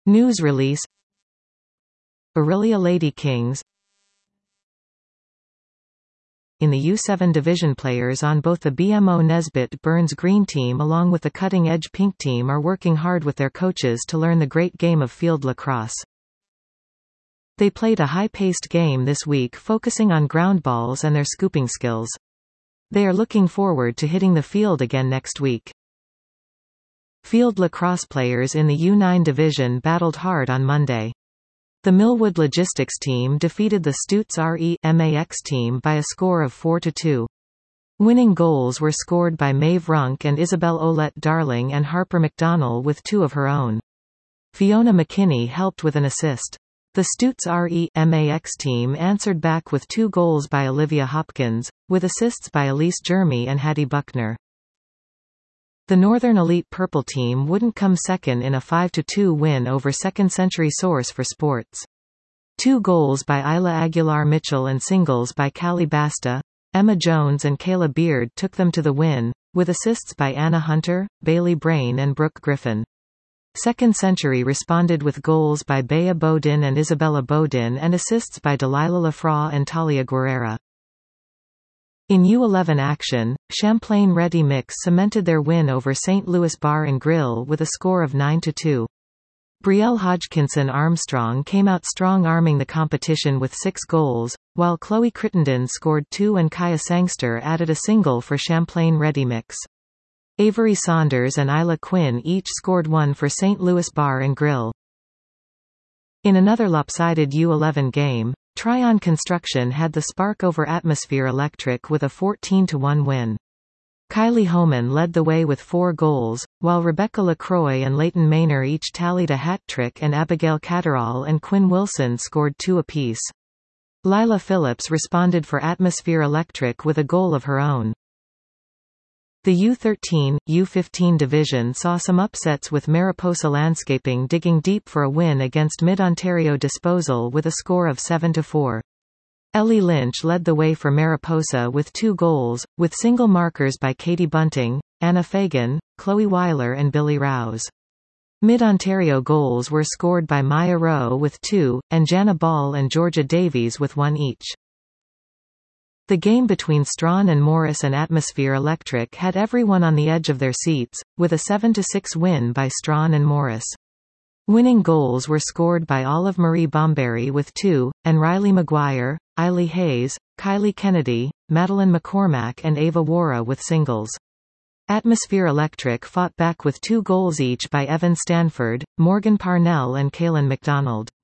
News release. Orillia Lady Kings. In the U7 division, players on both the BMO Nesbitt Burns Green team along with the Cutting Edge Pink team are working hard with their coaches to learn the great game of field lacrosse. They played a high-paced game this week focusing on ground balls and their scooping skills. They are looking forward to hitting the field again next week. Field lacrosse players in the U9 division battled hard on Monday. The Millwood Logistics team defeated the Stutes RE/MAX team by a score of 4-2. Winning goals were scored by Maeve Runk and Isabel Olette Darling and Harper McDonnell with 2 of her own. Fiona McKinney helped with an assist. The Stutes RE/MAX team answered back with 2 goals by Olivia Hopkins, with assists by Elise Jeremy and Hattie Buckner. The Northern Elite Purple team wouldn't come second in a 5-2 win over Second Century Source for Sports. 2 goals by Isla Aguilar-Mitchell and singles by Callie Basta, Emma Jones and Kayla Beard took them to the win, with assists by Anna Hunter, Bailey Brain and Brooke Griffin. Second Century responded with goals by Bea Bodin and Isabella Bodin and assists by Delilah Lafraw and Talia Guerrera. In U11 action, Champlain Ready Mix cemented their win over St. Louis Bar and Grill with a score of 9-2. Brielle Hodgkinson Armstrong came out strong-arming the competition with 6 goals, while Chloe Crittenden scored 2 and Kaya Sangster added a single for Champlain Ready Mix. Avery Saunders and Isla Quinn each scored 1 for St. Louis Bar and Grill. In another lopsided U11 game, Tryon Construction had the spark over Atmosphere Electric with a 14-1 win. Kylie Homan led the way with 4 goals, while Rebecca LaCroix and Leighton Maynor each tallied a hat-trick and Abigail Catterall and Quinn Wilson scored 2 apiece. Lila Phillips responded for Atmosphere Electric with a goal of her own. The U13, U15 division saw some upsets with Mariposa Landscaping digging deep for a win against Mid-Ontario Disposal with a score of 7-4. Ellie Lynch led the way for Mariposa with 2 goals, with single markers by Katie Bunting, Anna Fagan, Chloe Weiler and Billy Rouse. Mid-Ontario goals were scored by Maya Rowe with 2, and Jana Ball and Georgia Davies with 1 each. The game between Strawn and Morris and Atmosphere Electric had everyone on the edge of their seats, with a 7-6 win by Strawn and Morris. Winning goals were scored by Olive Marie Bomberry with 2, and Riley McGuire, Eiley Hayes, Kylie Kennedy, Madeline McCormack and Ava Wara with singles. Atmosphere Electric fought back with 2 goals each by Evan Stanford, Morgan Parnell and Kaylin McDonald.